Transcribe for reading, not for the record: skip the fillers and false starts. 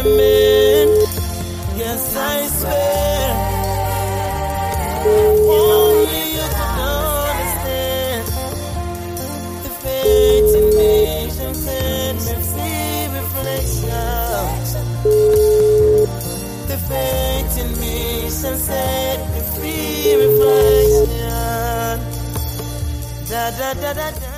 amen. Yes, I swear. Only you can understand. The faith in me shall set me free reflection. The faith in me shall set me free reflection. Da da da da da.